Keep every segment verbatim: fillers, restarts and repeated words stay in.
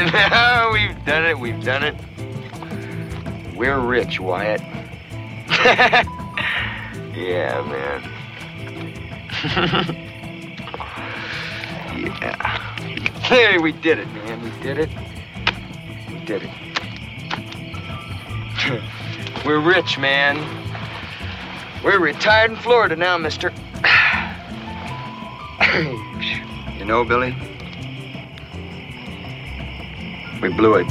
We've done it, we've done it. We're rich, Wyatt. Yeah, man. Yeah. Hey, we did it, man. We did it. We did it. We're rich, man. We're retired in Florida now, mister. You know, Billy, we blew it.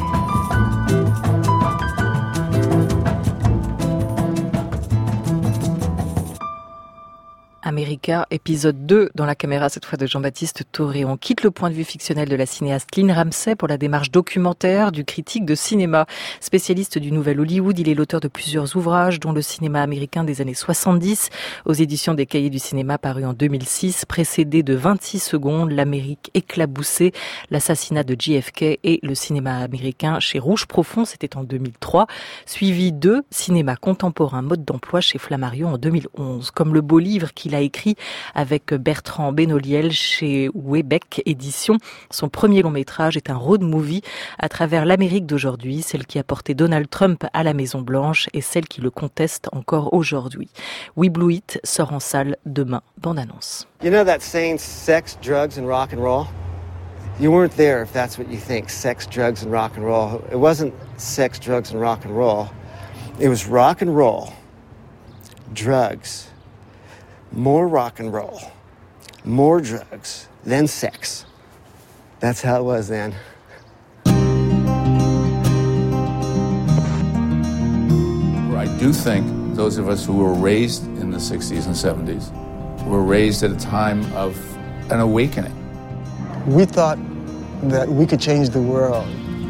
America, épisode deux, dans la caméra cette fois de Jean-Baptiste Toré. On quitte le point de vue fictionnel de la cinéaste Lynn Ramsay pour la démarche documentaire du critique de cinéma. Spécialiste du nouvel Hollywood, il est l'auteur de plusieurs ouvrages, dont le cinéma américain des années soixante-dix, aux éditions des Cahiers du cinéma paru en deux mille six, précédé de vingt-six secondes, l'Amérique éclaboussée, l'assassinat de J F K et le cinéma américain chez Rouge Profond, c'était en deux mille trois, suivi de Cinéma contemporain, mode d'emploi chez Flammarion en deux mille onze. Comme le beau livre qu'il a écrit avec Bertrand Benoliel chez Webec Éditions. Son premier long métrage est un road movie à travers l'Amérique d'aujourd'hui, celle qui a porté Donald Trump à la Maison Blanche et celle qui le conteste encore aujourd'hui. We Blew It sort en salle demain. Bande annonce. You know that saying, sex, drugs and rock and roll? You weren't there if that's what you think, sex, drugs and rock and roll. It wasn't sex, drugs and rock and roll. It was rock and roll, drugs, more rock and roll, more drugs, then sex. That's how it was then. I do think those of us who were raised in the sixties and seventies were raised at a time of an awakening. We thought that we could change the world.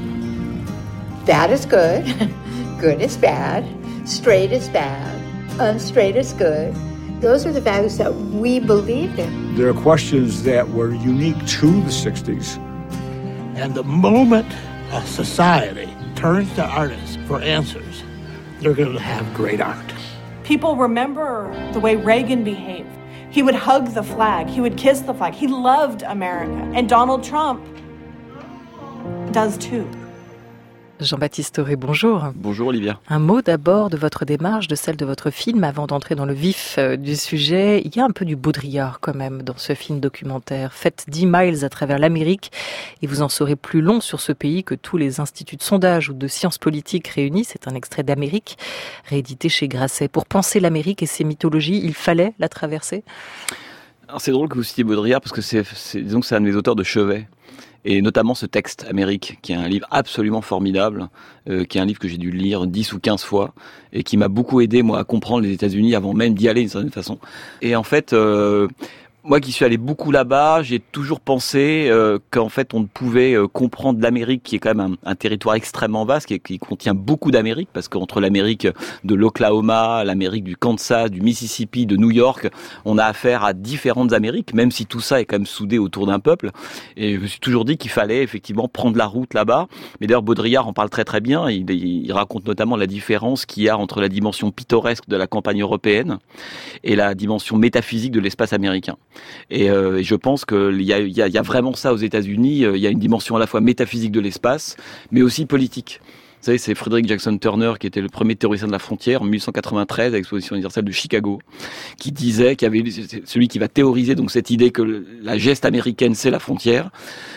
Bad is good, good is bad, straight is bad, unstraight is good. Those are the values that we believed in. There are questions that were unique to the sixties. And the moment a society turns to artists for answers, they're going to have great art. People remember the way Reagan behaved. He would hug the flag. He would kiss the flag. He loved America. And Donald Trump does too. Jean-Baptiste Toré, bonjour. Bonjour Olivia. Un mot d'abord de votre démarche, de celle de votre film, avant d'entrer dans le vif du sujet. Il y a un peu du Baudrillard quand même dans ce film documentaire. Faites dix miles à travers l'Amérique et vous en saurez plus long sur ce pays que tous les instituts de sondage ou de sciences politiques réunis. C'est un extrait d'Amérique, réédité chez Grasset. Pour penser l'Amérique et ses mythologies, il fallait la traverser. Alors c'est drôle que vous citiez Baudrillard parce que c'est, c'est, disons que c'est un de mes auteurs de chevet. Et notamment ce texte, Amérique, qui est un livre absolument formidable, euh, qui est un livre que j'ai dû lire dix ou quinze fois, et qui m'a beaucoup aidé, moi, à comprendre les États-Unis avant même d'y aller, d'une certaine façon. Et en fait, euh, moi qui suis allé beaucoup là-bas, j'ai toujours pensé euh, qu'en fait on ne pouvait euh, comprendre l'Amérique, qui est quand même un, un territoire extrêmement vaste, qui, qui contient beaucoup d'Amérique, parce qu'entre l'Amérique de l'Oklahoma, l'Amérique du Kansas, du Mississippi, de New York, on a affaire à différentes Amériques, même si tout ça est quand même soudé autour d'un peuple. Et je me suis toujours dit qu'il fallait effectivement prendre la route là-bas. Mais d'ailleurs Baudrillard en parle très très bien. Il, il raconte notamment la différence qu'il y a entre la dimension pittoresque de la campagne européenne et la dimension métaphysique de l'espace américain. Et euh, je pense qu'il y a, il y, a, il y a vraiment ça aux États-Unis. Il y a une dimension à la fois métaphysique de l'espace, mais aussi politique. Vous savez, c'est Frederick Jackson Turner qui était le premier théoricien de la frontière en dix-huit cent quatre-vingt-treize à l'exposition universelle de Chicago, qui disait qu'il y avait celui qui va théoriser donc cette idée que la geste américaine c'est la frontière.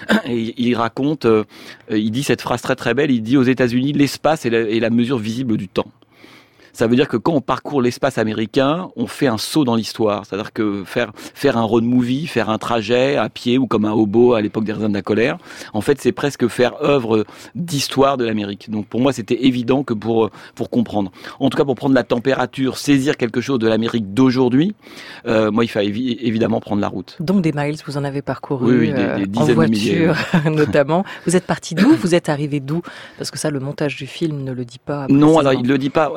Et il raconte, euh, il dit cette phrase très très belle. Il dit aux États-Unis l'espace est la, est la mesure visible du temps. Ça veut dire que quand on parcourt l'espace américain, on fait un saut dans l'histoire. C'est-à-dire que faire faire un road movie, faire un trajet à pied ou comme un hobo à l'époque des raisins de la colère, en fait, c'est presque faire œuvre d'histoire de l'Amérique. Donc pour moi, c'était évident que pour pour comprendre, en tout cas pour prendre la température, saisir quelque chose de l'Amérique d'aujourd'hui, euh, moi, il fallait évi- évidemment prendre la route. Donc des miles, vous en avez parcouru oui, oui, des, des dizaines en voiture, de milliers. notamment. Vous êtes parti d'où ? Vous êtes arrivé d'où ? Parce que ça, le montage du film ne le dit pas. Non, alors il le dit pas. Alors je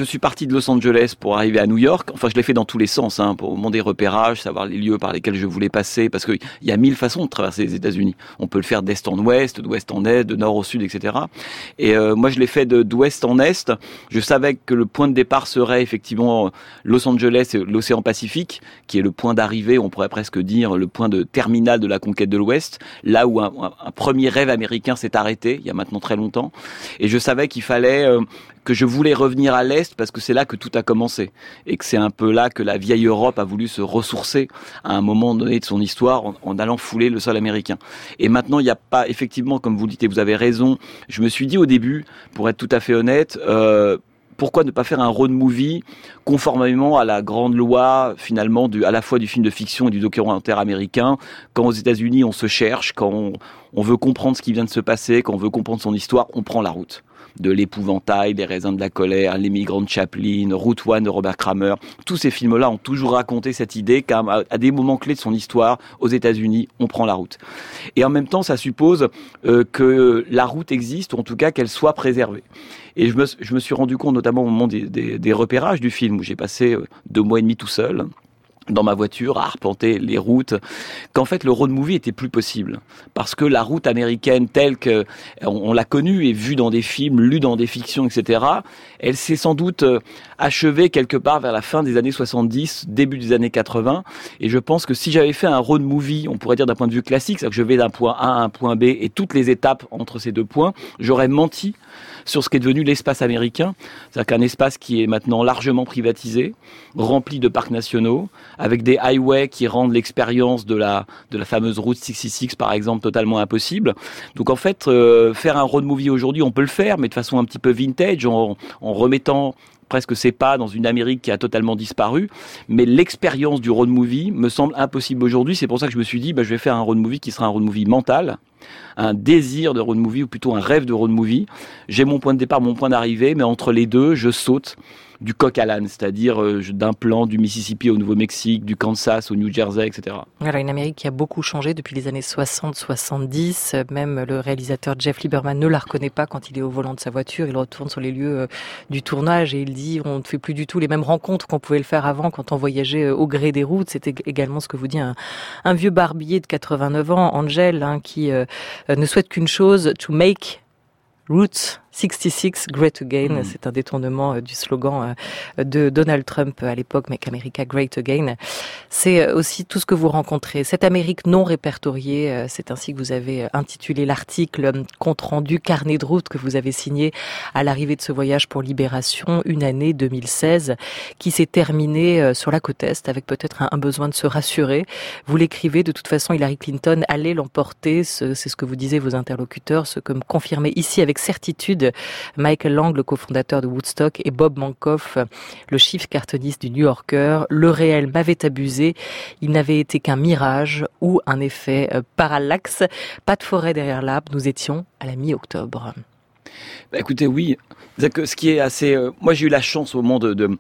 je suis parti de Los Angeles pour arriver à New York. Enfin, je l'ai fait dans tous les sens, hein, pour mon des repérages, savoir les lieux par lesquels je voulais passer, parce qu'il y a mille façons de traverser les États-Unis. On peut le faire d'est en ouest, d'ouest en est, de nord au sud, et cetera. Et euh, moi, je l'ai fait de, d'ouest en est. Je savais que le point de départ serait effectivement Los Angeles et l'océan Pacifique, qui est le point d'arrivée, on pourrait presque dire le point de terminal de la conquête de l'Ouest, là où un, un, un premier rêve américain s'est arrêté, il y a maintenant très longtemps. Et je savais qu'il fallait... Euh, que je voulais revenir à l'Est parce que c'est là que tout a commencé et que c'est un peu là que la vieille Europe a voulu se ressourcer à un moment donné de son histoire en, en allant fouler le sol américain. Et maintenant, il n'y a pas, effectivement, comme vous le dites, et vous avez raison, je me suis dit au début, pour être tout à fait honnête, euh, pourquoi ne pas faire un road movie conformément à la grande loi, finalement, du, à la fois du film de fiction et du documentaire américain, quand aux États-Unis on se cherche, quand on, on veut comprendre ce qui vient de se passer, quand on veut comprendre son histoire, on prend la route. De l'épouvantail, des raisins de la colère, Les migrants de Chaplin, Route One de Robert Kramer. Tous ces films-là ont toujours raconté cette idée qu'à à des moments clés de son histoire, aux États-Unis, on prend la route. Et en même temps, ça suppose euh, que la route existe, ou en tout cas qu'elle soit préservée. Et je me, je me suis rendu compte, notamment au moment des, des, des repérages du film, où j'ai passé deux mois et demi tout seul, dans ma voiture, à arpenter les routes, qu'en fait le road movie était plus possible. Parce que la route américaine telle que on, on l'a connue et vue dans des films, lue dans des fictions, et cetera, elle s'est sans doute achevée quelque part vers la fin des années soixante-dix, début des années quatre-vingts. Et je pense que si j'avais fait un road movie, on pourrait dire d'un point de vue classique, c'est-à-dire que je vais d'un point A à un point B et toutes les étapes entre ces deux points, j'aurais menti sur ce qui est devenu l'espace américain. C'est-à-dire qu'un espace qui est maintenant largement privatisé, rempli de parcs nationaux, avec des highways qui rendent l'expérience de la, de la fameuse route six cent soixante-six, par exemple, totalement impossible. Donc en fait, euh, faire un road movie aujourd'hui, on peut le faire, mais de façon un petit peu vintage, en, en remettant presque ses pas dans une Amérique qui a totalement disparu. Mais l'expérience du road movie me semble impossible aujourd'hui. C'est pour ça que je me suis dit, bah, je vais faire un road movie qui sera un road movie mental, un désir de road movie, ou plutôt un rêve de road movie. J'ai mon point de départ, mon point d'arrivée, mais entre les deux, je saute du coq à l'âne, c'est-à-dire euh, d'un plan du Mississippi au Nouveau-Mexique, du Kansas au New Jersey, et cetera. Alors une Amérique qui a beaucoup changé depuis les années soixante soixante-dix. Même le réalisateur Jeff Lieberman ne la reconnaît pas quand il est au volant de sa voiture. Il retourne sur les lieux euh, du tournage et il dit on ne fait plus du tout les mêmes rencontres qu'on pouvait le faire avant quand on voyageait euh, au gré des routes. C'était également ce que vous dit un, un vieux barbier de quatre-vingt-neuf ans, Angel, hein, qui euh, ne souhaite qu'une chose, to make Route soixante-six Great Again. Mmh. C'est un détournement du slogan de Donald Trump à l'époque, Make America Great Again. C'est aussi tout ce que vous rencontrez. Cette Amérique non répertoriée, c'est ainsi que vous avez intitulé l'article compte rendu carnet de route que vous avez signé à l'arrivée de ce voyage pour Libération, une année deux mille seize qui s'est terminée sur la côte Est avec peut-être un besoin de se rassurer. Vous l'écrivez, de toute façon, Hillary Clinton allait l'emporter. C'est ce que vous disiez vos interlocuteurs, ce que me confirmait ici avec certitude Michael Lang, le cofondateur de Woodstock, et Bob Mankoff, le chief cartooniste du New Yorker. Le réel m'avait abusé. Il n'avait été qu'un mirage ou un effet parallaxe. Pas de forêt derrière l'arbre. Nous étions à la mi-octobre. Bah écoutez, oui. Que ce qui est assez, euh, moi j'ai eu la chance au moment de de,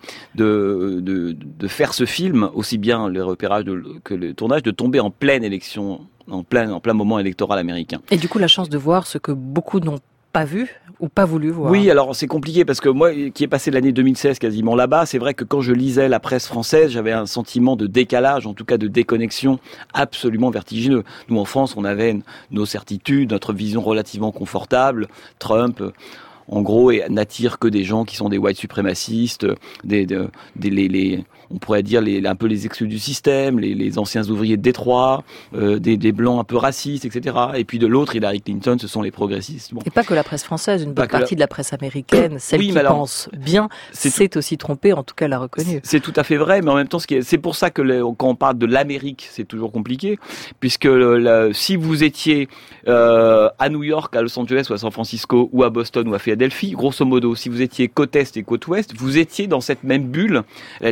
de de de faire ce film, aussi bien le repérage de, que le tournage, de tomber en pleine élection, en plein en plein moment électoral américain. Et du coup la chance de voir ce que beaucoup n'ont pas vu ou pas voulu voir. Oui, alors c'est compliqué parce que moi qui ai passé l'année deux mille seize quasiment là-bas, c'est vrai que quand je lisais la presse française, j'avais un sentiment de décalage, en tout cas de déconnexion absolument vertigineux. Nous en France, on avait nos certitudes, notre vision relativement confortable. Trump, en gros, n'attire que des gens qui sont des white suprémacistes, des, des, des les, les on pourrait dire les, un peu les exclus du système, les, les anciens ouvriers de Détroit, euh, des, des blancs un peu racistes, et cetera. Et puis de l'autre, Hillary Clinton, ce sont les progressistes. Bon. Et pas que la presse française, une bonne partie la... de la presse américaine, celle oui, qui alors, pense bien, c'est tout... aussi trompée, en tout cas l'a reconnue. C'est tout à fait vrai, mais en même temps, ce qui est... c'est pour ça que le... quand on parle de l'Amérique, c'est toujours compliqué, puisque le, le... si vous étiez euh, à New York, à Los Angeles, ou à San Francisco, ou à Boston, ou à Philadelphie, grosso modo, si vous étiez côte Est et côte Ouest, vous étiez dans cette même bulle, à la limite,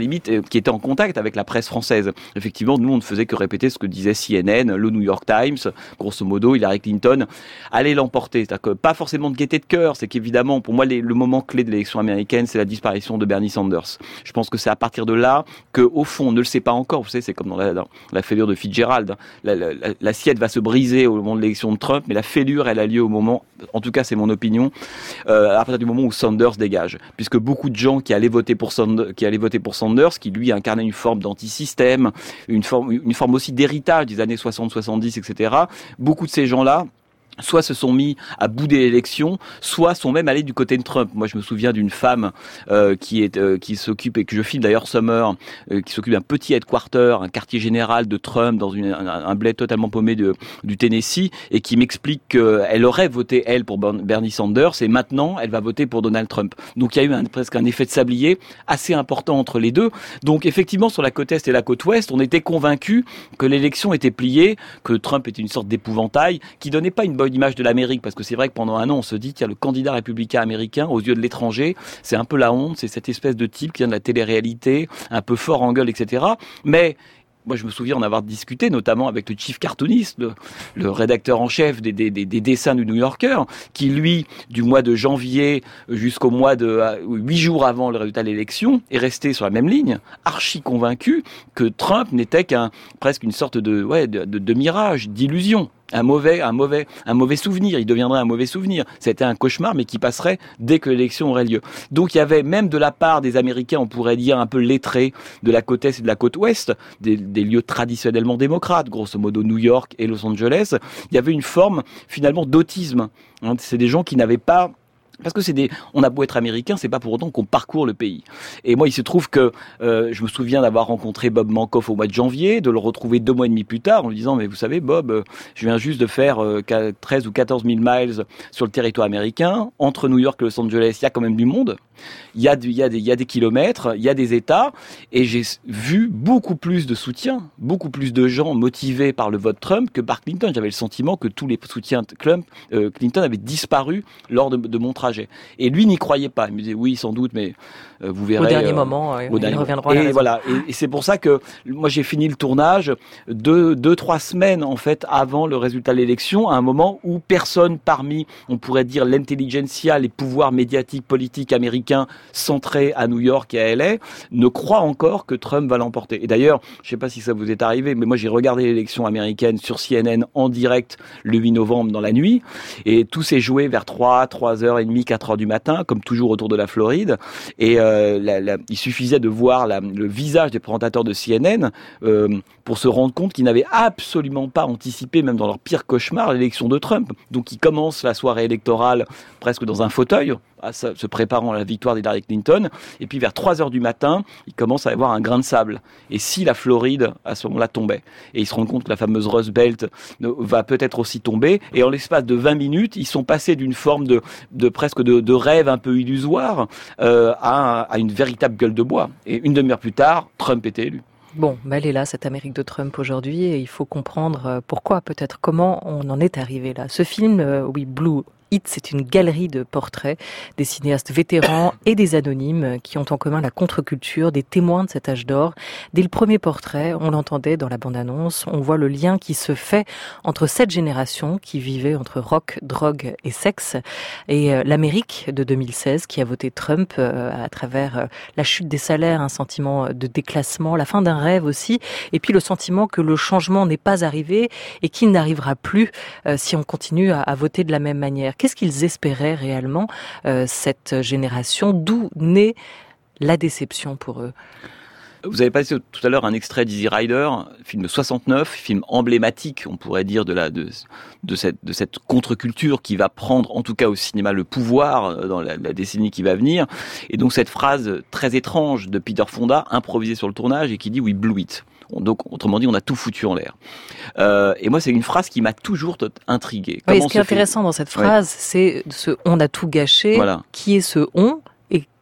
qui était en contact avec la presse française. Effectivement, nous, on ne faisait que répéter ce que disait C N N, le New York Times, grosso modo, Hillary Clinton allait l'emporter. C'est-à-dire que pas forcément de gaieté de cœur, c'est qu'évidemment, pour moi, les, le moment clé de l'élection américaine, c'est la disparition de Bernie Sanders. Je pense que c'est à partir de là que, au fond, on ne le sait pas encore. Vous savez, c'est comme dans la, dans la fêlure de Fitzgerald. La, la, la, l'assiette va se briser au moment de l'élection de Trump, mais la fêlure, elle a lieu au moment, en tout cas, c'est mon opinion, euh, à partir du moment où Sanders dégage. Puisque beaucoup de gens qui allaient voter pour Sanders, qui allaient voter pour Sanders, qui lui incarnait une forme d'antisystème, une forme, une forme aussi d'héritage des années soixante soixante-dix, et cetera. Beaucoup de ces gens-là, soit se sont mis à bouder l'élection, soit sont même allés du côté de Trump. Moi, je me souviens d'une femme euh, qui est euh, qui s'occupe, et que je filme d'ailleurs Summer, euh, qui s'occupe d'un petit headquarter, un quartier général de Trump dans une, un, un bled totalement paumé de, du Tennessee, et qui m'explique qu'elle aurait voté, elle, pour Bernie Sanders, et maintenant, elle va voter pour Donald Trump. Donc, il y a eu un, presque un effet de sablier assez important entre les deux. Donc, effectivement, sur la côte Est et la côte Ouest, on était convaincus que l'élection était pliée, que Trump était une sorte d'épouvantail, qui donnait pas une bonne image de l'Amérique, parce que c'est vrai que pendant un an on se dit qu'il y a le candidat républicain américain aux yeux de l'étranger, c'est un peu la honte, c'est cette espèce de type qui vient de la télé-réalité, un peu fort en gueule, et cetera. Mais moi, je me souviens en avoir discuté, notamment avec le chief cartooniste, le, le rédacteur en chef des, des, des, des dessins du New Yorker, qui, lui, du mois de janvier jusqu'au mois de huit jours avant le résultat de l'élection, est resté sur la même ligne, archi convaincu que Trump n'était qu'un presque une sorte de, ouais, de, de, de mirage, d'illusion. Un mauvais, un mauvais, un mauvais souvenir. Il deviendrait un mauvais souvenir. C'était un cauchemar, mais qui passerait dès que l'élection aurait lieu. Donc, il y avait même de la part des Américains, on pourrait dire un peu lettrés, de la côte Est et de la côte Ouest, des, des lieux traditionnellement démocrates, grosso modo New York et Los Angeles. Il y avait une forme, finalement, d'autisme. C'est des gens qui n'avaient pas... Parce que c'est des, on a beau être américain, c'est pas pour autant qu'on parcourt le pays. Et moi, il se trouve que euh, je me souviens d'avoir rencontré Bob Mankoff au mois de janvier, de le retrouver deux mois et demi plus tard, en lui disant, mais vous savez, Bob, euh, je viens juste de faire euh, treize ou quatorze mille miles sur le territoire américain. Entre New York et Los Angeles, il y a quand même du monde. Il y a, du, il y a des, il y a des kilomètres, il y a des États, et j'ai vu beaucoup plus de soutien, beaucoup plus de gens motivés par le vote Trump que par Clinton. J'avais le sentiment que tous les soutiens de Trump, euh, Clinton avaient disparu lors de, de mon trajet. Et lui n'y croyait pas. Il me disait oui, sans doute, mais euh, vous verrez. Au dernier euh, moment, euh, au ils dernier reviendront à la Et raison. voilà. Et, et c'est pour ça que moi j'ai fini le tournage deux, deux, trois semaines en fait avant le résultat de l'élection, à un moment où personne parmi, on pourrait dire l'intelligentsia, les pouvoirs médiatiques, politiques américains centrés à New York et à L A, ne croient encore que Trump va l'emporter. Et d'ailleurs, je ne sais pas si ça vous est arrivé, mais moi j'ai regardé l'élection américaine sur C N N en direct le huit novembre dans la nuit, et tout s'est joué vers trois, trois heures trente, quatre heures du matin, comme toujours autour de la Floride. Et euh, la, la, il suffisait de voir la, le visage des présentateurs de C N N euh, pour se rendre compte qu'ils n'avaient absolument pas anticipé, même dans leur pire cauchemar, l'élection de Trump. Donc ils commencent la soirée électorale presque dans un fauteuil, se préparant à la victoire d'Hillary Clinton, et puis vers trois heures du matin, il commence à y avoir un grain de sable. Et si la Floride, à ce moment-là, tombait, et ils se rendent compte que la fameuse Rust Belt va peut-être aussi tomber, et en l'espace de vingt minutes, ils sont passés d'une forme de, de presque de, de rêve un peu illusoire euh, à, à une véritable gueule de bois. Et une demi-heure plus tard, Trump était élu. Bon, bah elle est là, cette Amérique de Trump aujourd'hui, et il faut comprendre pourquoi, peut-être comment on en est arrivé là. Ce film, euh, oui, Blue It, c'est une galerie de portraits des cinéastes vétérans et des anonymes qui ont en commun la contre-culture, des témoins de cet âge d'or. Dès le premier portrait, on l'entendait dans la bande-annonce, on voit le lien qui se fait entre cette génération qui vivait entre rock, drogue et sexe et l'Amérique de deux mille seize qui a voté Trump à travers la chute des salaires, un sentiment de déclassement, la fin d'un rêve aussi, et puis le sentiment que le changement n'est pas arrivé et qu'il n'arrivera plus si on continue à, à voter de la même manière. Qu'est-ce qu'ils espéraient réellement, euh, cette génération? D'où naît la déception pour eux? Vous avez passé tout à l'heure un extrait d'Easy Rider, film soixante-neuf, film emblématique, on pourrait dire, de la de, de cette de cette contre-culture qui va prendre, en tout cas au cinéma, le pouvoir dans la, la décennie qui va venir. Et donc cette phrase très étrange de Peter Fonda, improvisée sur le tournage, et qui dit « We blew it ». Donc, autrement dit, on a tout foutu en l'air. Euh, et moi, c'est une phrase qui m'a toujours intrigué. Oui, ce qui est intéressant fait... dans cette phrase, ouais. c'est ce « on a tout gâché voilà. ». Qui est ce « on » et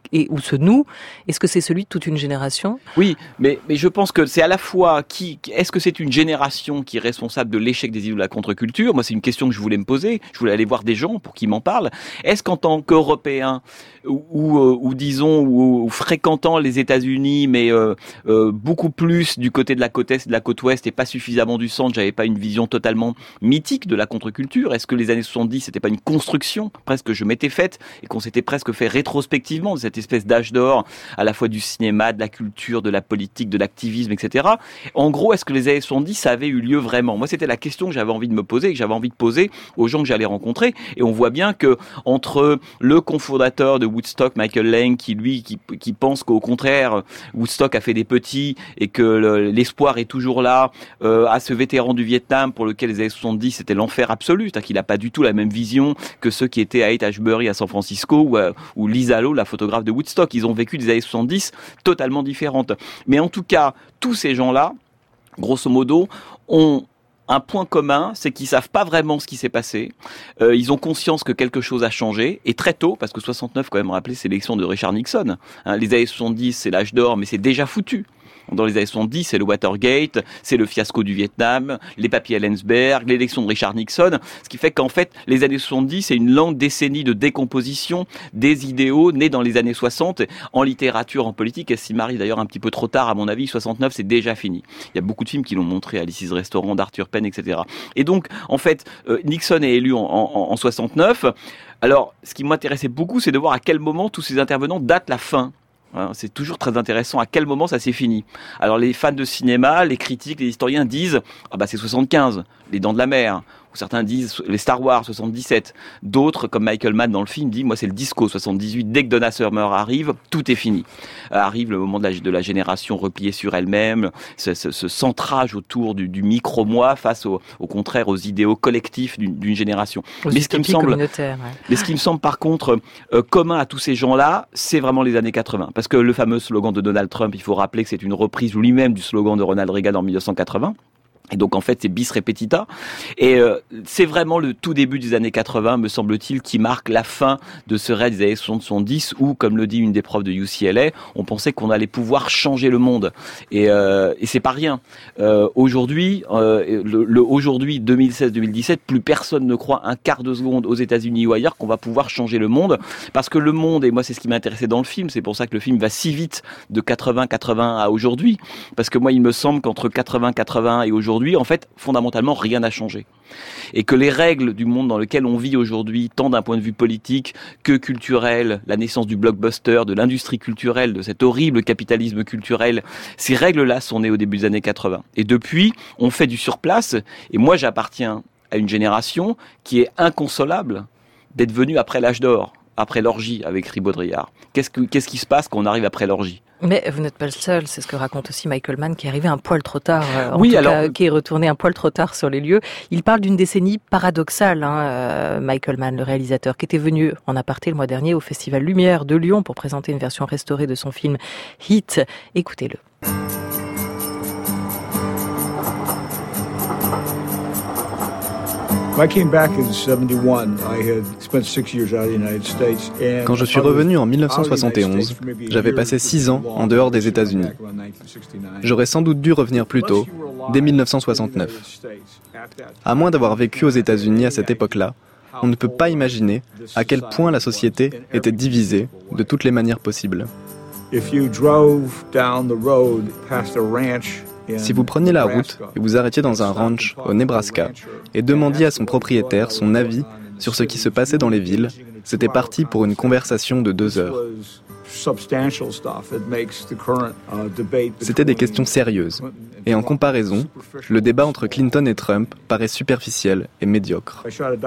et où se noue, est-ce que c'est celui de toute une génération ? Oui, mais, mais je pense que c'est à la fois qui, est-ce que c'est une génération qui est responsable de l'échec des idées de la contre-culture ? Moi, c'est une question que je voulais me poser. Je voulais aller voir des gens pour qu'ils m'en parlent. Est-ce qu'en tant qu'Européen, ou, ou, ou disons, ou, ou fréquentant les États-Unis, mais euh, euh, beaucoup plus du côté de la côte est et de la côte ouest et pas suffisamment du centre, j'avais pas une vision totalement mythique de la contre-culture ? Est-ce que les années soixante-dix, c'était pas une construction presque que je m'étais faite et qu'on s'était presque fait rétrospectivement de cette espèce d'âge d'or à la fois du cinéma, de la culture, de la politique, de l'activisme, et cetera. En gros, est-ce que les années soixante-dix, ça avait eu lieu vraiment ? Moi, c'était la question que j'avais envie de me poser, que j'avais envie de poser aux gens que j'allais rencontrer. Et on voit bien que entre le cofondateur de Woodstock, Michael Lang, qui lui, qui, qui pense qu'au contraire, Woodstock a fait des petits et que le, l'espoir est toujours là, euh, à ce vétéran du Vietnam pour lequel les années soixante-dix, c'était l'enfer absolu, c'est-à-dire qu'il n'a pas du tout la même vision que ceux qui étaient à Haight-Ashbury à San Francisco ou, euh, ou Lisa Lowe, la photographe de Woodstock. Ils ont vécu des années soixante-dix totalement différentes. Mais en tout cas, tous ces gens-là, grosso modo, ont un point commun, c'est qu'ils savent pas vraiment ce qui s'est passé. Euh, ils ont conscience que quelque chose a changé, et très tôt, parce que soixante-neuf, quand même, rappelez, c'est l'élection de Richard Nixon. Hein, les années soixante-dix, c'est l'âge d'or, mais c'est déjà foutu. Dans les années soixante-dix, c'est le Watergate, c'est le fiasco du Vietnam, les papiers Ellensberg, l'élection de Richard Nixon, ce qui fait qu'en fait, les années soixante-dix, c'est une longue décennie de décomposition des idéaux nés dans les années soixante, en littérature, en politique. Elle s'y marie d'ailleurs un petit peu trop tard, à mon avis. soixante-neuf, c'est déjà fini. Il y a beaucoup de films qui l'ont montré, Alice's Restaurant, d'Arthur Penn, et cetera. Et donc, en fait, euh, Nixon est élu en, en, en soixante-neuf. Alors, ce qui m'intéressait beaucoup, c'est de voir à quel moment tous ces intervenants datent la fin. C'est toujours très intéressant à quel moment ça s'est fini. Alors les fans de cinéma, les critiques, les historiens disent ah bah c'est soixante-quinze, les Dents de la Mer. Ou certains disent les Star Wars soixante-dix-sept. D'autres, comme Michael Mann dans le film, dit moi c'est le disco soixante-dix-huit. Dès que Donna Summer arrive, tout est fini. Euh, arrive le moment de la, de la génération repliée sur elle-même, ce, ce, ce centrage autour du, du micro-moi face au, au contraire aux idéaux collectifs d'une, d'une génération. Aux mais ce qui me semble, ouais. mais ce qui me semble par contre euh, commun à tous ces gens-là, c'est vraiment les années quatre-vingts. Parce que le fameux slogan de Donald Trump, il faut rappeler que c'est une reprise lui-même du slogan de Ronald Reagan en dix-neuf cent quatre-vingts. Et donc en fait c'est bis repetita, et euh, c'est vraiment le tout début des années quatre-vingts, me semble-t-il, qui marque la fin de ce rêve des années soixante-dix où, comme le dit une des profs de U C L A, on pensait qu'on allait pouvoir changer le monde, et, euh, et c'est pas rien. Euh, aujourd'hui, euh, le, le aujourd'hui deux mille seize deux mille dix-sept, plus personne ne croit un quart de seconde aux États-Unis ou ailleurs qu'on va pouvoir changer le monde, parce que le monde, et moi c'est ce qui m'intéressait dans le film, c'est pour ça que le film va si vite de quatre-vingts quatre-vingts à aujourd'hui, parce que moi il me semble qu'entre quatre-vingts quatre-vingts et aujourd'hui, en fait, fondamentalement, rien n'a changé. Et que les règles du monde dans lequel on vit aujourd'hui, tant d'un point de vue politique que culturel, la naissance du blockbuster, de l'industrie culturelle, de cet horrible capitalisme culturel, ces règles-là sont nées au début des années quatre-vingts. Et depuis, on fait du surplace, et moi j'appartiens à une génération qui est inconsolable d'être venue après l'âge d'or, après l'orgie avec Ribaudriard. Qu'est-ce, que, qu'est-ce qui se passe quand on arrive après l'orgie ? Mais vous n'êtes pas le seul, c'est ce que raconte aussi Michael Mann, qui est arrivé un poil trop tard, euh, en oui, tout alors... cas, qui est retourné un poil trop tard sur les lieux. Il parle d'une décennie paradoxale, hein, euh, Michael Mann, le réalisateur, qui était venu en aparté le mois dernier au Festival Lumière de Lyon pour présenter une version restaurée de son film Heat. Écoutez-le. Quand je suis revenu en dix-neuf cent soixante et onze, j'avais passé six ans en dehors des États-Unis. J'aurais sans doute dû revenir plus tôt, dès dix-neuf cent soixante-neuf. À moins d'avoir vécu aux États-Unis à cette époque-là, on ne peut pas imaginer à quel point la société était divisée de toutes les manières possibles. Si vous preniez la route et vous arrêtiez dans un ranch au Nebraska et demandiez à son propriétaire son avis sur ce qui se passait dans les villes, c'était parti pour une conversation de deux heures. C'était des questions sérieuses. Et en comparaison, le débat entre Clinton et Trump paraît superficiel et médiocre.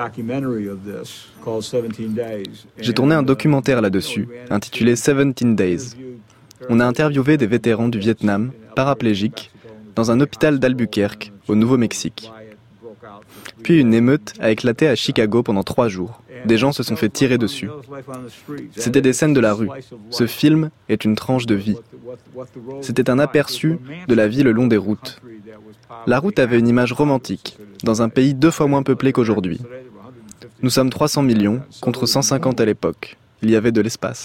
J'ai tourné un documentaire là-dessus, intitulé seventeen days. On a interviewé des vétérans du Vietnam, paraplégiques, dans un hôpital d'Albuquerque, au Nouveau-Mexique. Puis une émeute a éclaté à Chicago pendant trois jours. Des gens se sont fait tirer dessus. C'était des scènes de la rue. Ce film est une tranche de vie. C'était un aperçu de la vie le long des routes. La route avait une image romantique, dans un pays deux fois moins peuplé qu'aujourd'hui. Nous sommes trois cents millions, contre cent cinquante à l'époque. Il y avait de l'espace.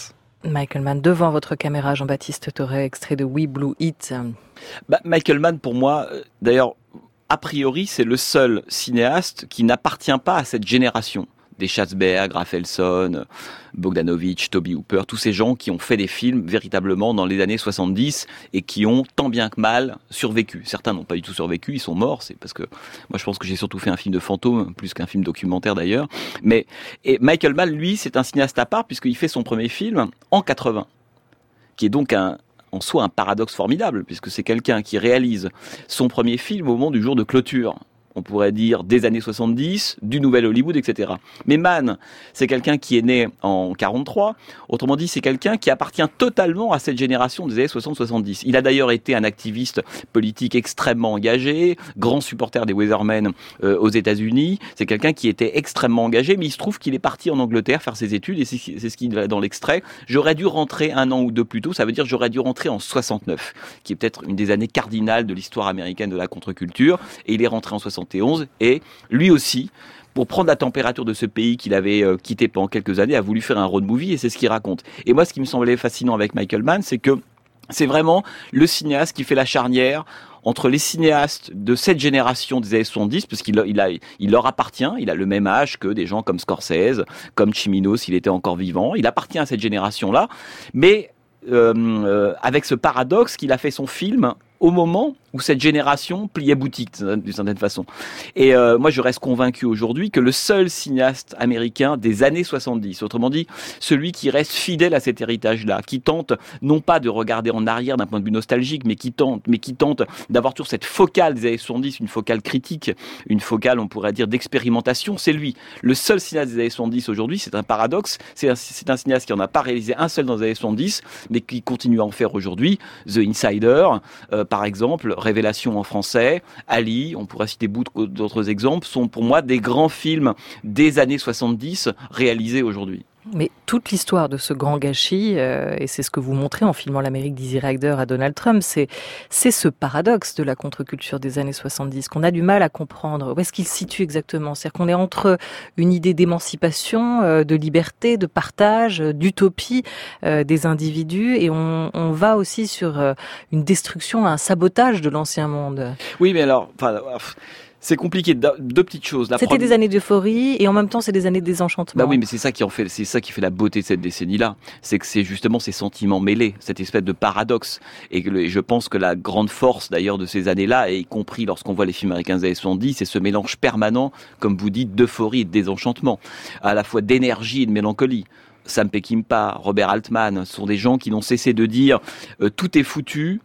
Michael Mann, devant votre caméra, Jean-Baptiste Thorey, extrait de We Blue It. Bah, Michael Mann, pour moi, euh, d'ailleurs, a priori, c'est le seul cinéaste qui n'appartient pas à cette génération. Des Schatzberg, Rafelson, Bogdanovich, Toby Hooper, tous ces gens qui ont fait des films véritablement dans les années soixante-dix et qui ont tant bien que mal survécu. Certains n'ont pas du tout survécu, ils sont morts, c'est parce que moi je pense que j'ai surtout fait un film de fantôme, plus qu'un film documentaire d'ailleurs. Mais et Michael Mann, lui, c'est un cinéaste à part puisqu'il fait son premier film en quatre-vingts, qui est donc un en soi un paradoxe formidable, puisque c'est quelqu'un qui réalise son premier film au moment du jour de clôture. On pourrait dire des années soixante-dix, du nouvel Hollywood, et cetera. Mais Mann, c'est quelqu'un qui est né en quarante-trois. Autrement dit, c'est quelqu'un qui appartient totalement à cette génération des années soixante soixante-dix. Il a d'ailleurs été un activiste politique extrêmement engagé, grand supporter des Weathermen euh, aux États-Unis. C'est quelqu'un qui était extrêmement engagé, mais il se trouve qu'il est parti en Angleterre faire ses études, et c'est, c'est ce qu'il a dans l'extrait. J'aurais dû rentrer un an ou deux plus tôt, ça veut dire j'aurais dû rentrer en soixante-neuf, qui est peut-être une des années cardinales de l'histoire américaine de la contre-culture, et il est rentré en soixante et onze, et lui aussi, pour prendre la température de ce pays qu'il avait euh, quitté pendant quelques années, a voulu faire un road movie, et c'est ce qu'il raconte. Et moi, ce qui me semblait fascinant avec Michael Mann, c'est que c'est vraiment le cinéaste qui fait la charnière entre les cinéastes de cette génération des années soixante-dix, parce qu'il il a, il leur appartient, il a le même âge que des gens comme Scorsese, comme Cimino s'il était encore vivant, il appartient à cette génération-là, mais euh, euh, avec ce paradoxe qu'il a fait son film au moment où cette génération pliait boutique d'une certaine façon. Et euh, moi je reste convaincu aujourd'hui que le seul cinéaste américain des années soixante-dix, autrement dit celui qui reste fidèle à cet héritage-là, qui tente non pas de regarder en arrière d'un point de vue nostalgique, mais qui tente, mais qui tente d'avoir toujours cette focale des années soixante-dix, une focale critique, une focale on pourrait dire d'expérimentation, c'est lui. Le seul cinéaste des années soixante-dix aujourd'hui, c'est un paradoxe, c'est un, c'est un cinéaste qui n'en a pas réalisé un seul dans les années soixante-dix, mais qui continue à en faire aujourd'hui. The Insider, euh, par exemple, Révélation en français, Ali, on pourrait citer beaucoup d'autres exemples, sont pour moi des grands films des années soixante-dix réalisés aujourd'hui. Mais toute l'histoire de ce grand gâchis, euh, et c'est ce que vous montrez en filmant l'Amérique d'Easy Rider à Donald Trump, c'est, c'est ce paradoxe de la contre-culture des années soixante-dix qu'on a du mal à comprendre. Où est-ce qu'il se situe exactement ? C'est-à-dire qu'on est entre une idée d'émancipation, euh, de liberté, de partage, euh, d'utopie euh, des individus, et on, on va aussi sur euh, une destruction, un sabotage de l'ancien monde. Oui, mais alors... Enfin, c'est compliqué. Deux petites choses. La C'était première... des années d'euphorie et en même temps c'est des années de désenchantement. Bah oui, mais c'est ça qui en fait, c'est ça qui fait la beauté de cette décennie-là. C'est que c'est justement ces sentiments mêlés, cette espèce de paradoxe. Et, que, et je pense que la grande force d'ailleurs de ces années-là, et y compris lorsqu'on voit les films américains des années soixante-dix, c'est ce mélange permanent, comme vous dites, d'euphorie et de désenchantement, à la fois d'énergie et de mélancolie. Sam Peckinpah, Robert Altman, sont des gens qui n'ont cessé de dire euh, tout est foutu,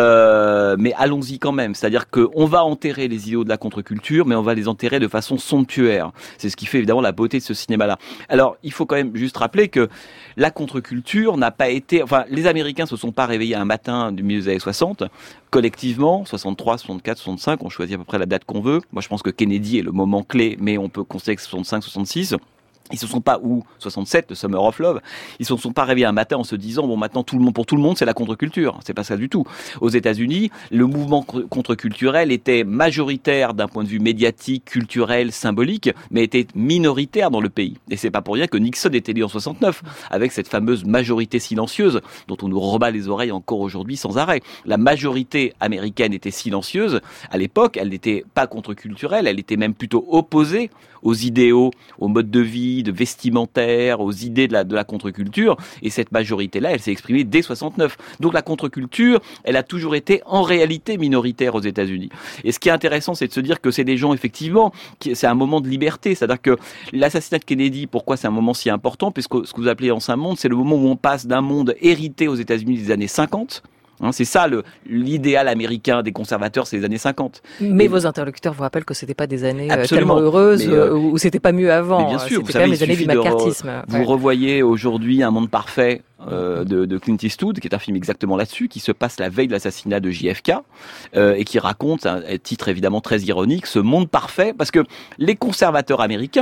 euh, mais allons-y quand même. C'est-à-dire qu'on va enterrer les idéaux de la contre-culture, mais on va les enterrer de façon somptuaire. C'est ce qui fait évidemment la beauté de ce cinéma-là. Alors, il faut quand même juste rappeler que la contre-culture n'a pas été... Enfin, les Américains se sont pas réveillés un matin du milieu des années soixante, collectivement, soixante-trois, soixante-quatre, soixante-cinq, on choisit à peu près la date qu'on veut. Moi, je pense que Kennedy est le moment clé, mais on peut considérer que soixante-cinq, soixante-six... Ils se sont pas, ou soixante-sept, le Summer of Love, ils se sont pas réveillés un matin en se disant, bon, maintenant, tout le monde, pour tout le monde, c'est la contre-culture. C'est pas ça du tout. Aux États-Unis, le mouvement contre-culturel était majoritaire d'un point de vue médiatique, culturel, symbolique, mais était minoritaire dans le pays. Et c'est pas pour rien que Nixon est élu en soixante-neuf, avec cette fameuse majorité silencieuse, dont on nous rebat les oreilles encore aujourd'hui sans arrêt. La majorité américaine était silencieuse. À l'époque, elle n'était pas contre-culturelle, elle était même plutôt opposée aux idéaux, aux modes de vie, de vestimentaire, aux idées de la, de la contre-culture. Et cette majorité-là, elle s'est exprimée dès soixante-neuf. Donc la contre-culture, elle a toujours été en réalité minoritaire aux États-Unis. Et ce qui est intéressant, c'est de se dire que c'est des gens, effectivement, qui, c'est un moment de liberté. C'est-à-dire que l'assassinat de Kennedy, pourquoi c'est un moment si important ? Puisque ce que vous appelez l'ancien monde, c'est le moment où on passe d'un monde hérité aux États-Unis des années cinquante. Hein, c'est ça le, l'idéal américain des conservateurs, c'est les années cinquante. Mais et vos interlocuteurs vous rappellent que c'était pas des années absolument tellement heureuses, mais, euh, où c'était pas mieux avant. Mais bien sûr, c'était vous quand même savez, les années du macartisme. Re, vous ouais. revoyez aujourd'hui Un monde parfait euh, de, de Clint Eastwood, qui est un film exactement là-dessus, qui se passe la veille de l'assassinat de J F K euh, et qui raconte, un, un titre évidemment très ironique, ce monde parfait, parce que les conservateurs américains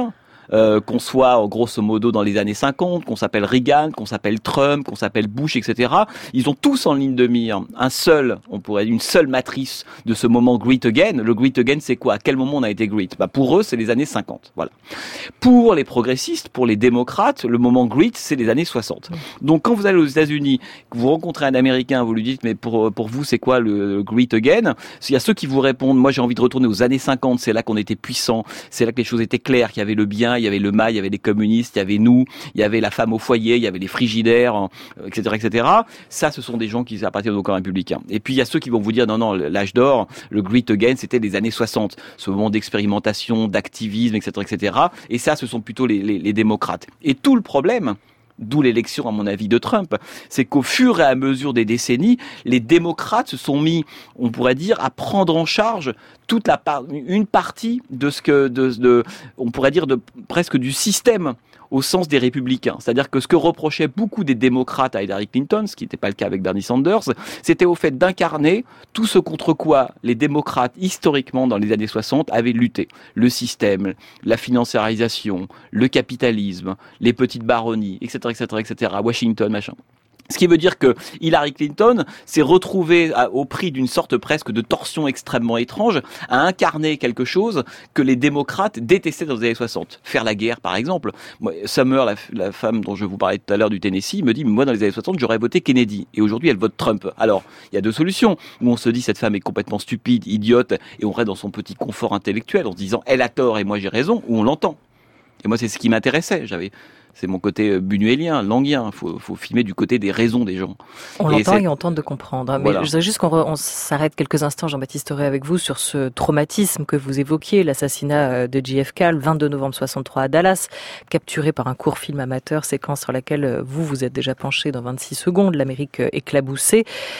euh, qu'on soit grosso modo dans les années cinquante, qu'on s'appelle Reagan, qu'on s'appelle Trump, qu'on s'appelle Bush, et cetera. Ils ont tous en ligne de mire un seul, on pourrait une seule matrice de ce moment Great Again. Le Great Again, c'est quoi? À quel moment on a été great? Bah pour eux, c'est les années cinquante. Voilà. Pour les progressistes, pour les démocrates, le moment great, c'est les années soixante. Donc quand vous allez aux États-Unis, que vous rencontrez un Américain, vous lui dites mais pour pour vous c'est quoi le Great Again? Il y a ceux qui vous répondent moi j'ai envie de retourner aux années cinquante, c'est là qu'on était puissant, c'est là que les choses étaient claires, qu'il y avait le bien, il y avait le mal, il y avait les communistes, il y avait nous, il y avait la femme au foyer, il y avait les frigidaires, et cetera, et cetera. Ça, ce sont des gens qui appartiennent au camp républicain. Et puis il y a ceux qui vont vous dire non non l'âge d'or, le Great Again, c'était les années soixante, ce moment d'expérimentation, d'activisme, et cetera, et cetera. Et ça, ce sont plutôt les, les, les démocrates. Et tout le problème, d'où l'élection, à mon avis, de Trump, c'est qu'au fur et à mesure des décennies, les démocrates se sont mis, on pourrait dire, à prendre en charge toute la part, une partie de ce que, de, de, on pourrait dire, de presque du système au sens des républicains. C'est-à-dire que ce que reprochaient beaucoup des démocrates à Hillary Clinton, ce qui n'était pas le cas avec Bernie Sanders, c'était au fait d'incarner tout ce contre quoi les démocrates, historiquement, dans les années soixante, avaient lutté. Le système, la financiarisation, le capitalisme, les petites baronnies, et cetera, et cetera, et cetera, Washington, machin. Ce qui veut dire que Hillary Clinton s'est retrouvée à, au prix d'une sorte presque de torsion extrêmement étrange à incarner quelque chose que les démocrates détestaient dans les années soixante. Faire la guerre, par exemple. Moi, Summer, la, la femme dont je vous parlais tout à l'heure du Tennessee, me dit « Moi, dans les années soixante, j'aurais voté Kennedy. » Et aujourd'hui, elle vote Trump. Alors, il y a deux solutions. Où on se dit « Cette femme est complètement stupide, idiote, et on reste dans son petit confort intellectuel en se disant « Elle a tort et moi j'ai raison. » Ou on l'entend. Et moi, c'est ce qui m'intéressait. J'avais... C'est mon côté buñuélien, languien. Il faut, faut filmer du côté des raisons des gens. On et l'entend c'est... et on tente de comprendre. Mais voilà. je voudrais juste qu'on re... on s'arrête quelques instants, Jean-Baptiste Auré, avec vous sur ce traumatisme que vous évoquiez, l'assassinat de J F K le vingt-deux novembre soixante-trois à Dallas, capturé par un court film amateur, séquence sur laquelle vous vous êtes déjà penché dans vingt-six secondes, l'Amérique éclaboussée.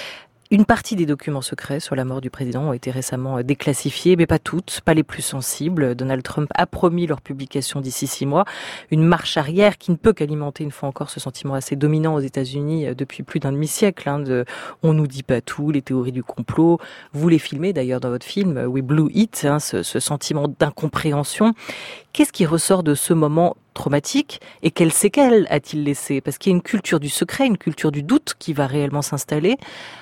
Une partie des documents secrets sur la mort du président ont été récemment déclassifiés, mais pas toutes, pas les plus sensibles. Donald Trump a promis leur publication d'ici six mois. Une marche arrière qui ne peut qu'alimenter une fois encore ce sentiment assez dominant aux États-Unis depuis plus d'un demi-siècle, hein, de on nous dit pas tout, les théories du complot. Vous les filmez d'ailleurs dans votre film We Blew It, hein, ce, ce sentiment d'incompréhension. Qu'est-ce qui ressort de ce moment traumatique et quelles séquelles a-t-il laissé? Parce qu'il y a une culture du secret, une culture du doute qui va réellement s'installer.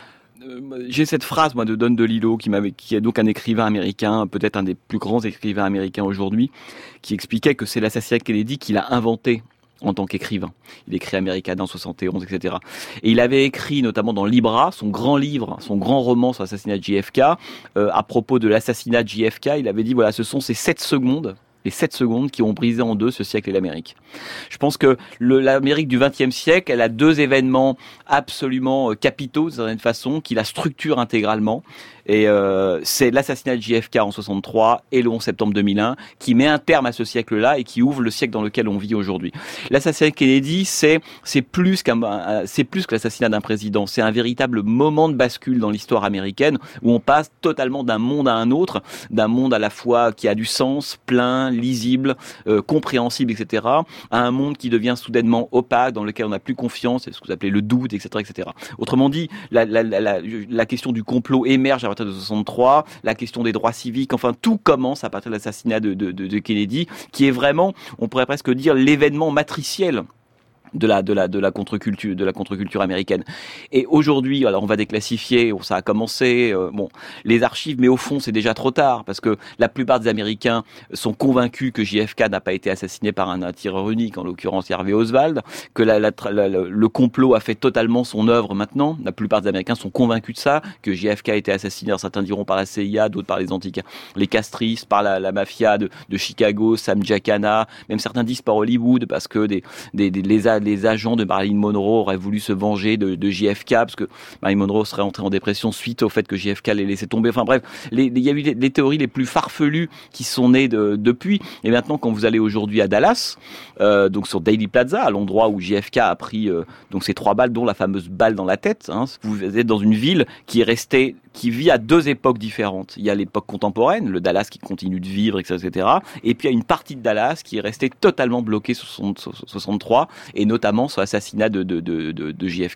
J'ai cette phrase, moi, de Don DeLillo, qui m'avait, qui est donc un écrivain américain, peut-être un des plus grands écrivains américains aujourd'hui, qui expliquait que c'est l'assassinat de Kennedy qu'il a inventé en tant qu'écrivain. Il écrit Americana en soixante et onze, et cetera. Et il avait écrit, notamment dans Libra, son grand livre, son grand roman sur l'assassinat de J F K, euh, à propos de l'assassinat de J F K, il avait dit, voilà, ce sont ces sept secondes les sept secondes qui ont brisé en deux ce siècle et l'Amérique. Je pense que le, l'Amérique du vingtième siècle, elle a deux événements absolument capitaux, d'une certaine façon, qui la structurent intégralement. Et euh, c'est l'assassinat de J F K en soixante-trois et le onze septembre deux mille un qui met un terme à ce siècle-là et qui ouvre le siècle dans lequel on vit aujourd'hui. L'assassinat de Kennedy, c'est c'est plus qu'un c'est plus que l'assassinat d'un président. C'est un véritable moment de bascule dans l'histoire américaine où on passe totalement d'un monde à un autre, d'un monde à la fois qui a du sens, plein, lisible, euh, compréhensible, et cetera, à un monde qui devient soudainement opaque, dans lequel on n'a plus confiance, c'est ce que vous appelez le doute, et cetera, et cetera. Autrement dit, la, la, la, la, la question du complot émerge à partir de soixante-trois, la question des droits civiques, enfin tout commence à partir de l'assassinat de, de, de, de Kennedy, qui est vraiment, on pourrait presque dire, l'événement matriciel de la de la de la contre-culture de la contre-culture américaine. Et aujourd'hui, alors on va déclassifier, ça a commencé, euh, bon, les archives, mais au fond c'est déjà trop tard parce que la plupart des Américains sont convaincus que J F K n'a pas été assassiné par un, un tireur unique, en l'occurrence Harvey Oswald, que la, la, la, la, le complot a fait totalement son œuvre maintenant. La plupart des Américains sont convaincus de ça, que J F K a été assassiné, alors certains diront par la C I A, d'autres par les anti les castristes, par la, la mafia de, de Chicago, Sam Giancana, même certains disent par Hollywood parce que des des, des les les agents de Marilyn Monroe auraient voulu se venger de, de J F K parce que Marilyn Monroe serait entrée en dépression suite au fait que J F K l'ait laissé tomber. Enfin bref, les, les, il y a eu les, les théories les plus farfelues qui sont nées de, depuis. Et maintenant, quand vous allez aujourd'hui à Dallas, euh, donc sur Dealey Plaza, à l'endroit où J F K a pris euh, donc ces trois balles, dont la fameuse balle dans la tête, hein, vous êtes dans une ville qui est restée, qui vit à deux époques différentes. Il y a l'époque contemporaine, le Dallas qui continue de vivre, et cetera. Et puis il y a une partie de Dallas qui est restée totalement bloquée sur soixante-trois, et notamment sur l'assassinat de, de, de, de, de J F K.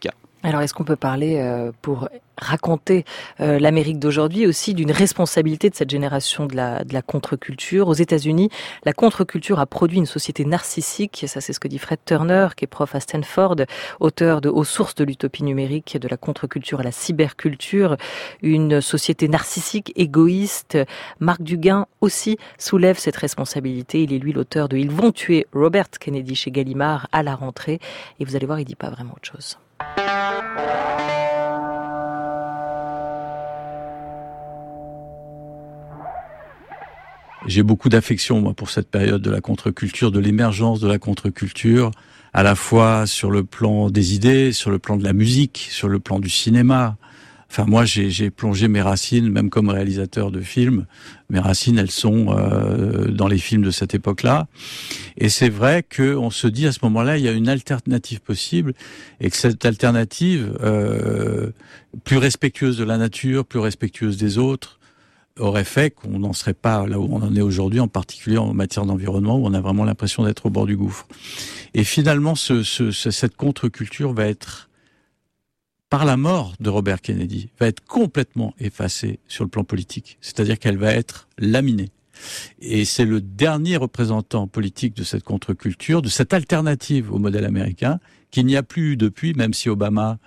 Alors, est-ce qu'on peut parler, euh, pour raconter euh, l'Amérique d'aujourd'hui, aussi d'une responsabilité de cette génération de la, de la contre-culture? Aux États-Unis, la contre-culture a produit une société narcissique. Ça, c'est ce que dit Fred Turner, qui est prof à Stanford, auteur de Aux sources de l'utopie numérique, de la contre-culture à la cyberculture. Une société narcissique, égoïste. Marc Duguin aussi soulève cette responsabilité. Il est lui l'auteur de Ils vont tuer Robert Kennedy chez Gallimard à la rentrée. Et vous allez voir, il dit pas vraiment autre chose. J'ai beaucoup d'affection, moi, pour cette période de la contre-culture, de l'émergence de la contre-culture, à la fois sur le plan des idées, sur le plan de la musique, sur le plan du cinéma. Enfin, moi, j'ai, j'ai plongé mes racines, même comme réalisateur de films. Mes racines, elles sont euh, dans les films de cette époque-là. Et c'est vrai qu'on se dit à ce moment-là, il y a une alternative possible, et que cette alternative, euh, plus respectueuse de la nature, plus respectueuse des autres, aurait fait qu'on n'en serait pas là où on en est aujourd'hui, en particulier en matière d'environnement, où on a vraiment l'impression d'être au bord du gouffre. Et finalement, ce, ce, cette contre-culture va être, par la mort de Robert Kennedy, va être complètement effacée sur le plan politique. C'est-à-dire qu'elle va être laminée. Et c'est le dernier représentant politique de cette contre-culture, de cette alternative au modèle américain, qu'il n'y a plus eu depuis, même si Obama,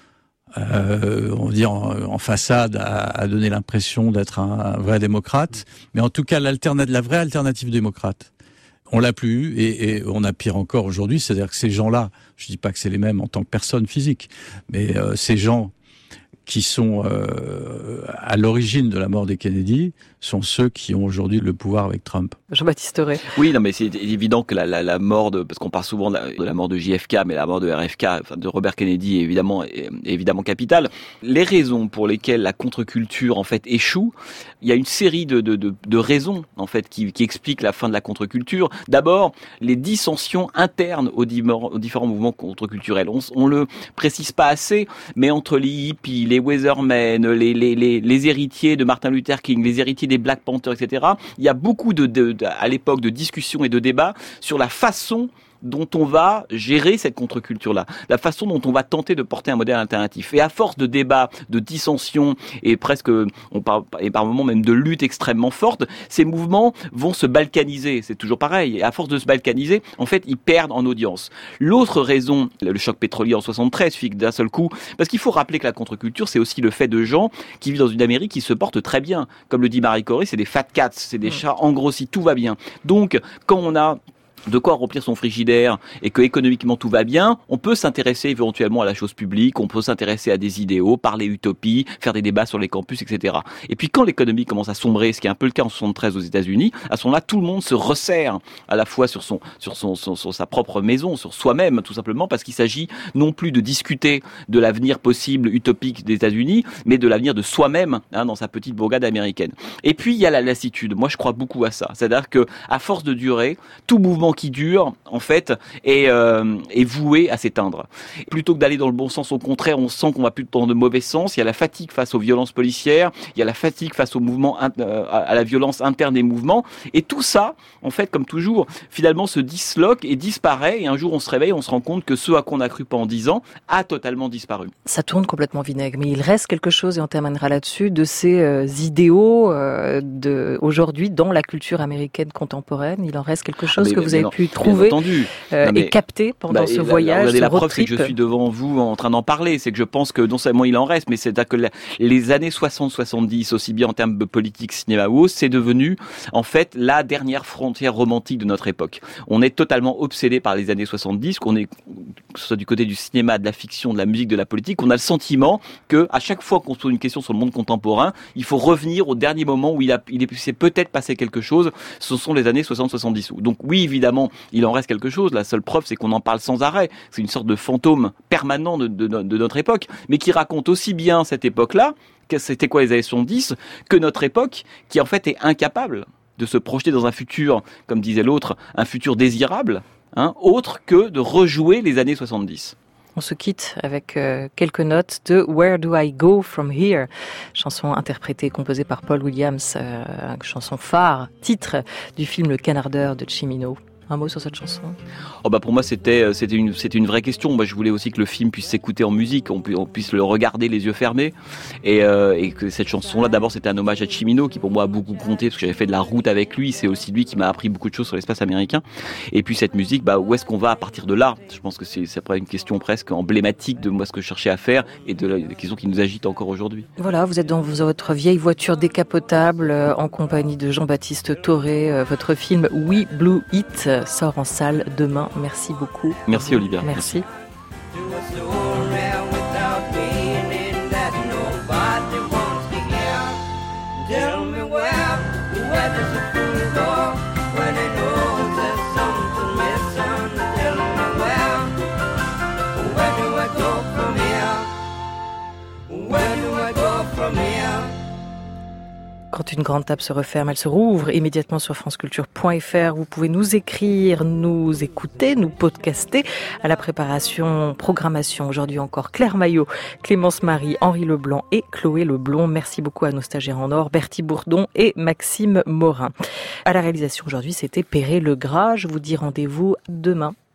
euh, on va dire en, en façade, a, a donné l'impression d'être un, un vrai démocrate. Mais en tout cas, l'alternative, la vraie alternative démocrate, on l'a plus eu, et, et on a pire encore aujourd'hui, c'est-à-dire que ces gens-là, je dis pas que c'est les mêmes en tant que personnes physiques, mais euh, ces gens qui sont euh, à l'origine de la mort des Kennedy sont ceux qui ont aujourd'hui le pouvoir avec Trump. Jean-Baptiste Auré. Oui, non, mais c'est évident que la, la, la mort de, parce qu'on parle souvent de la, de la mort de J F K, mais la mort de R F K, enfin de Robert Kennedy, est évidemment, est évidemment capitale. Les raisons pour lesquelles la contre-culture en fait échoue, il y a une série de, de, de, de raisons en fait qui, qui expliquent la fin de la contre-culture. D'abord, les dissensions internes aux, aux différents mouvements contre-culturels. On, on le précise pas assez, mais entre les hippies, les Weathermen, les, les, les, les héritiers de Martin Luther King, les héritiers des Black Panthers, et cetera. Il y a beaucoup de, de, de à l'époque de discussions et de débats sur la façon dont on va gérer cette contre-culture-là, la façon dont on va tenter de porter un modèle alternatif. Et à force de débats, de dissensions et presque, on parle, et par moments même de luttes extrêmement fortes, ces mouvements vont se balkaniser. C'est toujours pareil. Et à force de se balkaniser, en fait, ils perdent en audience. L'autre raison, le choc pétrolier en soixante-treize, fit d'un seul coup, parce qu'il faut rappeler que la contre-culture, c'est aussi le fait de gens qui vivent dans une Amérique qui se portent très bien. Comme le dit Marie Corey, c'est des fat cats, c'est des chats engrossis, tout va bien. Donc, quand on a de quoi remplir son frigidaire et que économiquement tout va bien, on peut s'intéresser éventuellement à la chose publique, on peut s'intéresser à des idéaux, parler utopie, faire des débats sur les campus, et cetera. Et puis quand l'économie commence à sombrer, ce qui est un peu le cas en soixante-treize aux États-Unis, à ce moment-là, tout le monde se resserre à la fois sur son, sur son, son, sur sa propre maison, sur soi-même, tout simplement, parce qu'il s'agit non plus de discuter de l'avenir possible utopique des États-Unis, mais de l'avenir de soi-même, hein, dans sa petite bourgade américaine. Et puis il y a la lassitude. Moi, je crois beaucoup à ça. C'est-à-dire que à force de durer, tout mouvement qui dure, en fait, est, euh, est voué à s'éteindre. Plutôt que d'aller dans le bon sens, au contraire, on sent qu'on va plus dans le mauvais sens. Il y a la fatigue face aux violences policières, il y a la fatigue face au mouvement, euh, à la violence interne des mouvements. Et tout ça, en fait, comme toujours, finalement se disloque et disparaît. Et un jour, on se réveille, on se rend compte que ce à quoi on a cru pendant dix ans a totalement disparu. Ça tourne complètement vinaigre, mais il reste quelque chose, et on terminera là-dessus, de ces euh, idéaux euh, de aujourd'hui dans la culture américaine contemporaine. Il en reste quelque chose ah, mais, que vous avez non. pu trouver euh, et capter pendant bah, ce voyage, regardez, ce la road preuve, trip. c'est que je suis devant vous en train d'en parler. C'est que je pense que non seulement il en reste, mais c'est-à-dire que la, les années soixante soixante-dix, aussi bien en termes de politique, cinéma ou autre, c'est devenu en fait la dernière frontière romantique de notre époque. On est totalement obsédé par les années soixante-dix, qu'on est, que ce soit du côté du cinéma, de la fiction, de la musique, de la politique, on a le sentiment que à chaque fois qu'on se pose une question sur le monde contemporain, il faut revenir au dernier moment où il a, il s'est peut-être passé quelque chose. Ce sont les années soixante soixante-dix. Donc oui, évidemment, il en reste quelque chose. La seule preuve, c'est qu'on en parle sans arrêt. C'est une sorte de fantôme permanent de, de, de notre époque, mais qui raconte aussi bien cette époque-là, que c'était quoi les années soixante-dix, que notre époque, qui en fait est incapable de se projeter dans un futur, comme disait l'autre, un futur désirable, hein, autre que de rejouer les années soixante-dix. On se quitte avec euh, quelques notes de Where Do I Go From Here, chanson interprétée et composée par Paul Williams, euh, chanson phare, titre du film Le Canardeur de Cimino. Un mot sur cette chanson. Oh bah pour moi c'était c'était une c'était une vraie question. Moi je voulais aussi que le film puisse s'écouter en musique, on, pu, on puisse le regarder les yeux fermés et, euh, et que cette chanson là d'abord c'était un hommage à Cimino qui pour moi a beaucoup compté parce que j'avais fait de la route avec lui, c'est aussi lui qui m'a appris beaucoup de choses sur l'espace américain. Et puis cette musique, bah où est-ce qu'on va à partir de là? Je pense que c'est c'est après une question presque emblématique de moi ce que je cherchais à faire et de la question qui nous agite encore aujourd'hui. Voilà, vous êtes dans votre vieille voiture décapotable euh, en compagnie de Jean-Baptiste Thoré. Euh, votre film We Blew It euh, sort en salle demain. Merci beaucoup. Merci Olivia. Merci. Quand une grande table se referme, elle se rouvre immédiatement sur franceculture point f r. Vous pouvez nous écrire, nous écouter, nous podcaster. À la préparation, programmation, aujourd'hui encore Claire Maillot, Clémence Marie, Henri Leblanc et Chloé Leblond. Merci beaucoup à nos stagiaires en or, Bertie Bourdon et Maxime Morin. À la réalisation aujourd'hui, c'était Perret Legras. Je vous dis rendez-vous demain.